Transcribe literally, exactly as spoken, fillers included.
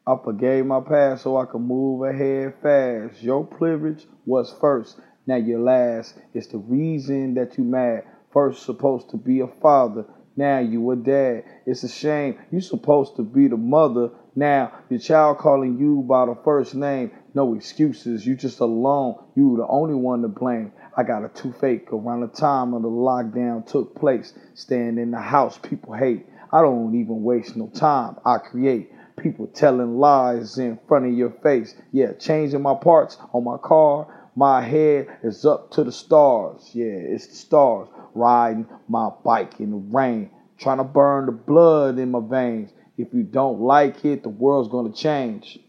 I forgave my past so I could move ahead fast. Your privilege was first, now you're last. It's the reason that you mad. First supposed to be a father, now you a dad. It's a shame. You supposed to be the mother. Now your child calling you by the first name. No excuses. You just alone. You the only one to blame. I got a toothache around the time of the lockdown took place. Staying in the house, people hate. I don't even waste no time. I create. People telling lies in front of your face. Yeah, changing my parts on my car. My head is up to the stars. Yeah, it's the stars. Riding my bike in the rain. Trying to burn the blood in my veins. If you don't like it, the world's gonna change.